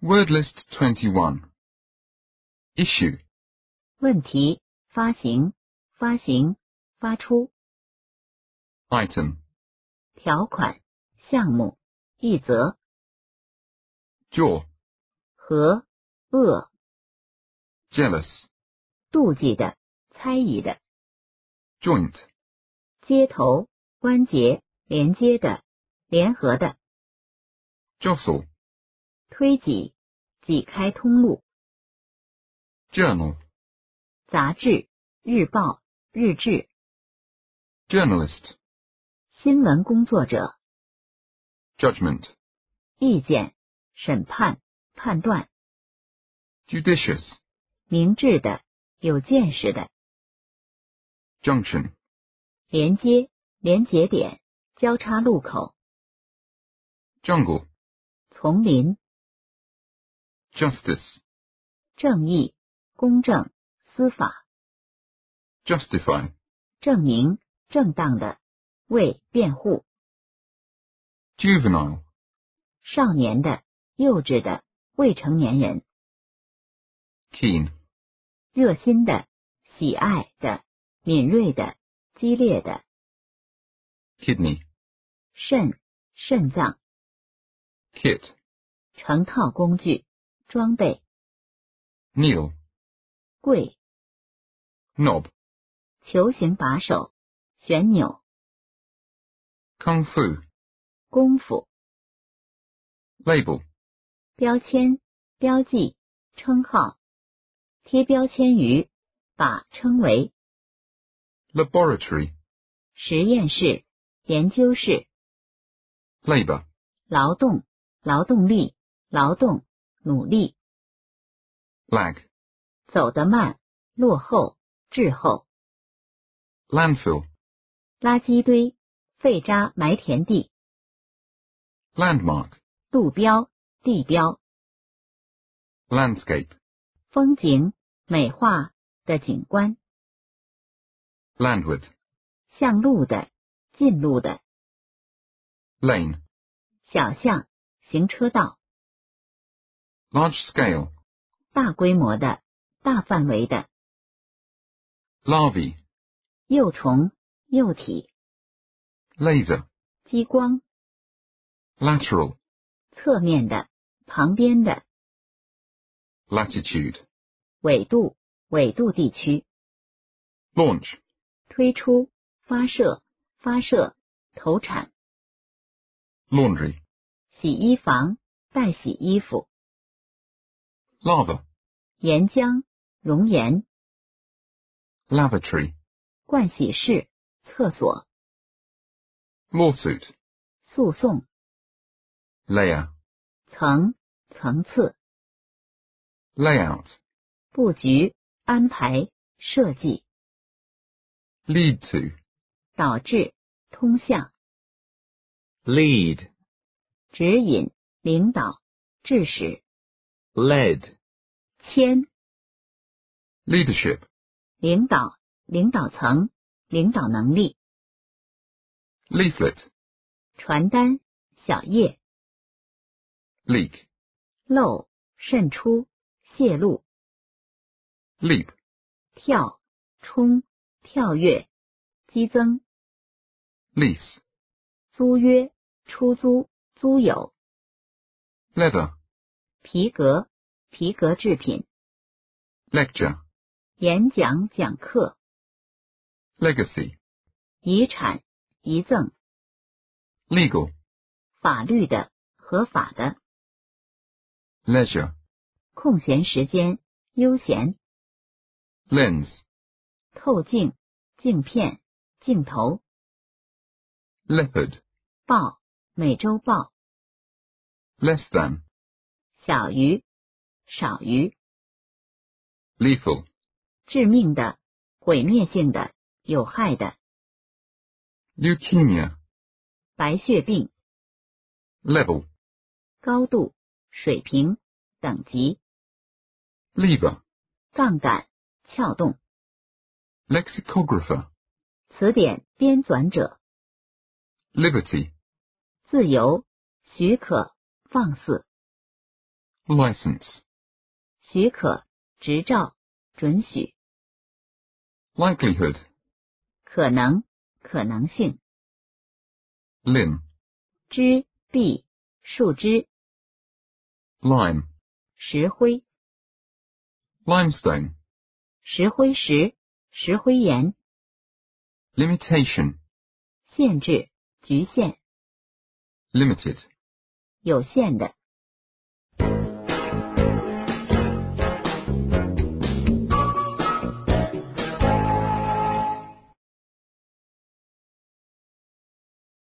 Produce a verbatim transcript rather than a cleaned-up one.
Word list twenty-one. Issue. 问题，发行，发行，发出。 Item. 条款，项目，一则。 Jaw. 和，恶， Jealous. 妒忌的，猜疑的。 Joint. 接头，关节，连接的，联合的。 Jostle. 推挤，挤开通路。 Journal. 杂志，日报，日志。 Journalist. 新闻工作者。 Judgment. 意见，审判，判断。 Judicious. 明智的，有见识的。 Junction. 连接，连节点，交叉路口。 Jungle. 丛林。 Justice. 正义，公正，司法。 Justify. 证明，正当的，为辩护。 Juvenile. 少年的，幼稚的，未成年人。 Keen. 热心的，喜爱的，敏锐的，激烈的。 Kidney. 肾，肾脏。 Kit. 成套工具，装备。 Kneel. 跪。 Knob. 球形把手，旋钮。 Kung Fu. 功夫。 Label. 标签，标记，称号。贴标签于，把称为。 Laboratory. 实验室，研究室。 Labor. 劳动，劳动力，劳动，努力。 Lag. 走得慢，落后，滞后。 Landfill. 垃圾堆，废渣埋田地。 Landmark. 路标，地标。 Landscape. 风景，美化的景观。 Landward. 向路的，近路的。 Lane. 小巷，行车道。 Large scale. 大规模的，大范围的。 Larvae. 幼虫，幼体。 Laser. 激光。 Lateral. 侧面的，旁边的。 Latitude. 纬度，纬度地区。 Launch. 推出，发射，发射，投产。 Laundry. 洗衣房，待洗衣服。 Lava. 岩浆，熔岩。 Lavatory. 盥洗室，厕所。 Lawsuit. 诉讼。 Layer. 层，层次。 Layout. 布局，安排，设计。 Lead to. 导致，通向。 Lead. 指引，领导，致使。 Led. 牵。 Leadership. 领导，领导层，领导能力。 Leaflet. 传单，小叶。 Leak. 漏，渗出，泄露。 Leap. 跳，冲，跳跃，激增。 Lease. 租约，出租，租有。 Leather. 皮革，皮革制品。 Lecture. 演讲，讲课。 Legacy. 遗产，遗赠。 Legal. 法律的，合法的。 Leisure. 空闲时间，悠闲。 Lens. 透镜，镜片，镜头。 Leopard. 报，美洲豹。 Less than. 小于，少于。 Lethal. 致命的，毁灭性的，有害的。 Leukemia. 白血病。 Level. 高度，水平，等级。 Lever. 杠杆，撬动。 Lexicographer. 词典编纂者。 Liberty. 自由，许可，放肆。 license, 许可、执照、准许。 likelihood, 可能、可能性。 limb, 枝、壁、树枝。 lime, 石灰。 limestone, 石灰石、石灰岩。 limitation, 限制、局限。 limited. 有限的。